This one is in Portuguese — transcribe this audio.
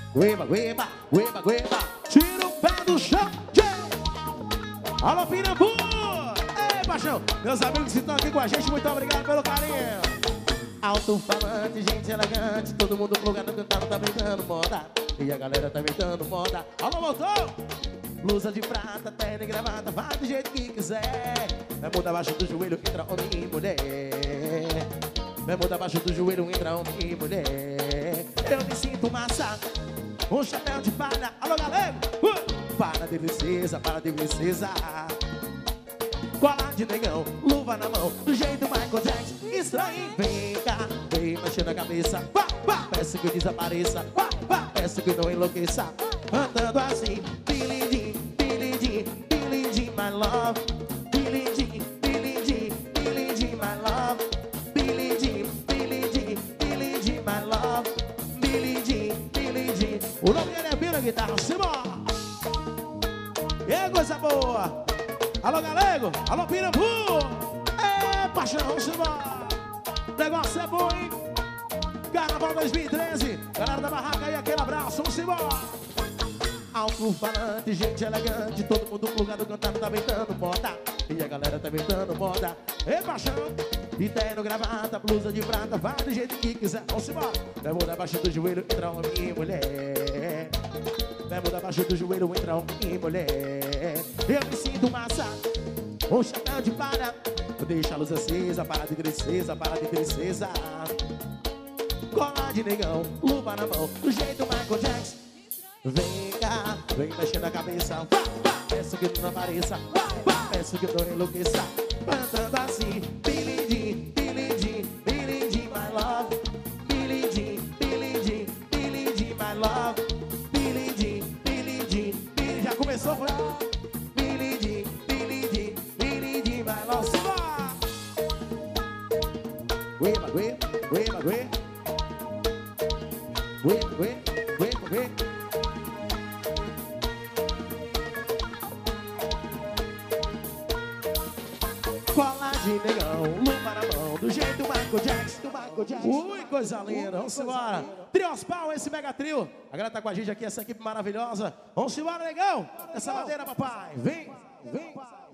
Gueba, gueba, gueba, gueba. Tira o pé do chão. Alô, Pirambu! Ei, paixão! Meus amigos que estão aqui com a gente, muito obrigado pelo carinho. Alto-falante, gente elegante, todo mundo plugado cantando, tá brincando moda. E a galera tá inventando moda. Alô, voltou! Blusa de prata, terno e gravata, vai do jeito que quiser. Vai mudar abaixo do joelho, entra homem e mulher. Vai mudar abaixo do joelho, entra homem e mulher. Eu me sinto massa, um chapéu de palha. Alô, galera! Para de princesa, para de princesa. Colar de negão, luva na mão, do jeito Michael Jackson. Estranho, vem cá, vem mexendo a cabeça. Peço que desapareça, peço que não enlouqueça. Andando assim, Billie Jean, Billie Jean, Billie Jean, my love. Billie Jean, Billie Jean, Billie Jean, my love. Billie Jean, Billie Jean, Billie Jean, my love. Billie Jean, Billie Jean. O nome dele é Bira Guitarra, simbora! E coisa boa! Alô, galego! Alô, Pirambu! É, paixão, vamos embora! O negócio é bom, hein? Carnaval 2013, galera da barraca aí, aquele abraço, vamos embora! Alto-falante, gente elegante, todo mundo plugado cantando, tá inventando moda. E a galera tá inventando moda. E paixão! De terno, gravata, blusa de prata, vai do jeito que quiser, vamos embora! Vai mudar abaixo do joelho, entra homem e mulher. Vai mudar abaixo do joelho, entra homem e mulher. Eu me sinto massa, um chapéu de palha. Deixa a luz acesa, para de princesa, para de princesa. Cola de negão, luva na mão, do jeito Michael Jackson. Vem cá, vem mexendo a cabeça. Peço que tu não apareça, peço que tu não enlouqueça. Cantando assim, Billie Jean, Billie Jean, Billie Jean, my love. Billie Jean, Billie Jean, Billie Jean, my love. Billie Jean, Billie Jean, Billie. Já começou, foi? Billie Jean, Billie Jean, Billie Jean, my love. Simbora! Gueba, gueba, gueba, gueba. Gueba, gueba, gueba, gueba. Cola de negão, luva na mão, do jeito Michael Jackson, do Michael Jackson. Ui, coisa linda, vamos embora. Trios Pau, esse mega trio. A galera tá com a gente aqui, essa equipe maravilhosa. Vamos embora, negão. Essa madeira, papai. Vem, vem.